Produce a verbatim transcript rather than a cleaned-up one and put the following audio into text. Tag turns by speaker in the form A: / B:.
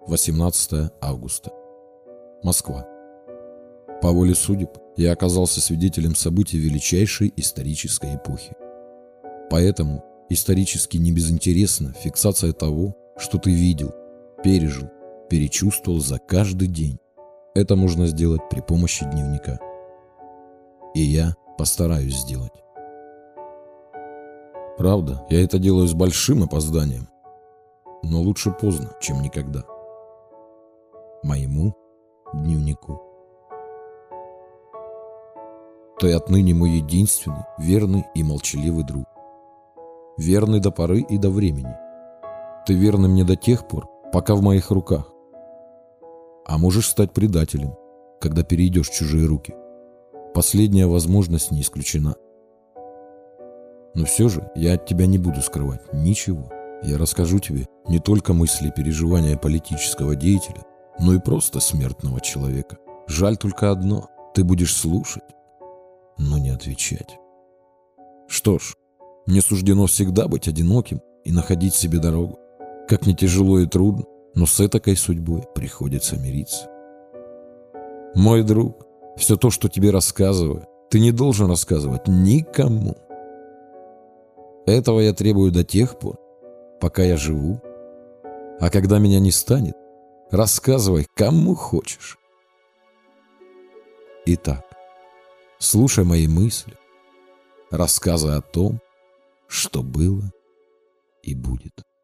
A: восемнадцатое августа. Москва. По воле судеб я оказался свидетелем событий величайшей исторической эпохи. Поэтому исторически не безинтересна фиксация того, что ты видел, пережил, перечувствовал за каждый день. Это можно сделать при помощи дневника. И я постараюсь сделать. Правда, я это делаю с большим опозданием. Но лучше поздно, чем никогда. Моему дневнику. Ты отныне мой единственный, верный и молчаливый друг. Верный до поры и до времени. Ты верный мне до тех пор, пока в моих руках. А можешь стать предателем, когда перейдешь в чужие руки. Последняя возможность не исключена. Но все же я от тебя не буду скрывать ничего. Я расскажу тебе не только мысли и переживания политического деятеля, но и просто смертного человека. Жаль только одно — ты будешь слушать, но не отвечать. Что ж, мне суждено всегда быть одиноким и находить себе дорогу. Как ни тяжело и трудно, но с этой судьбой приходится мириться. Мой друг, все то, что тебе рассказываю, ты не должен рассказывать никому. Этого я требую до тех пор, пока я живу. А когда меня не станет, рассказывай кому хочешь. Итак, слушай мои мысли, рассказы о том, что было и будет.